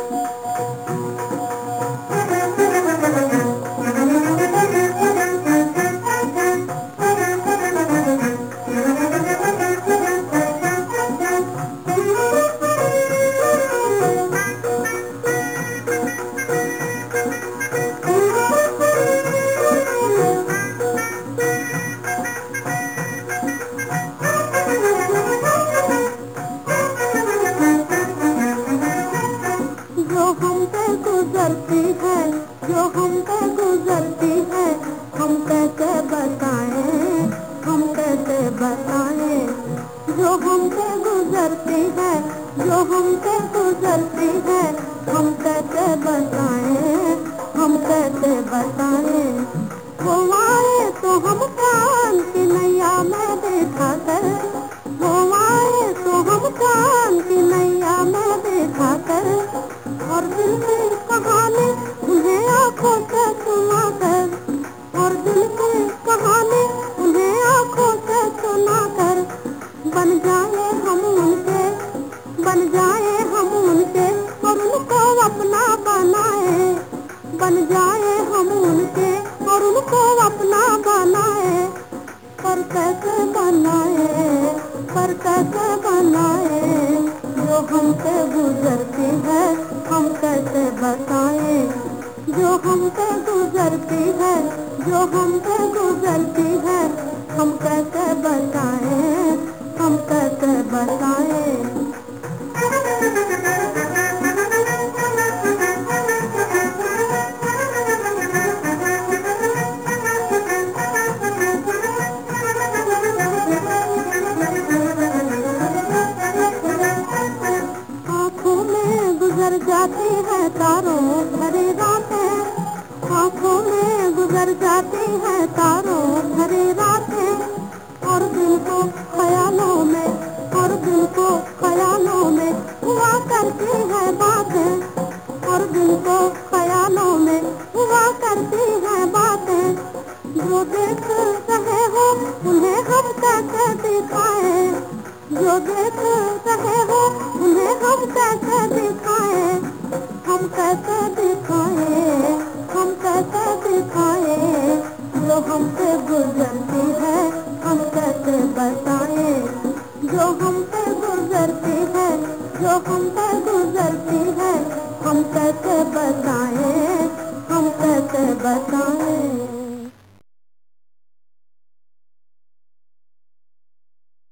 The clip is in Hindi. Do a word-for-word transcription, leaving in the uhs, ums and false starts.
गुजरती है, जो हम पे गुजरती है, हम कैसे बताएं, हम कैसे बताएं। जो हम पे गुजरती है, जो हम पे गुजरती है, हम कैसे बताएं, हम कैसे बताएं। वो आए तो हम प्राण की नैया में बिठा कर, वो आए तो हम प्राण की नैया में बिठा कर, और दिल की कहानी उन्हें आँखों से सुना कर, और दिल की कहानी उन्हें आँखों से सुना कर, बन जाए हम उनके, बन जाए हम उनके, और उनको अपना बनाए, बन जाए हम उनके और उनको अपना बनाए। पर कैसे बनाए, पर कैसे बनाए। जो हमसे गुजरती है, हम कैसे बताएं। जो हमसे गुजरती है, जो हमसे गुजरती है, हम कैसे बताएं, हम कैसे बताएं। गुजर जाती है तारों भरी रातें, आँखों में गुजर जाती है तारों भरी रातें, और दिल को ख्यालों में, और दिल को ख्यालों में हुआ करती है बातें, और दिल को ख्यालों में हुआ करती है बातें। जो देख रहे हो उन्हें हम कैसे दिखाएं, जो देख रहे हो उन्हें हम कैसे दिखाएं, हम कैसे दिखाएं, हम कैसे दिखाएं। जो हमसे गुजरती है, हम कैसे बताएं। जो हमसे गुजरती है, जो हमसे गुजरती है, हम कैसे बताएं, हम कैसे बताएं।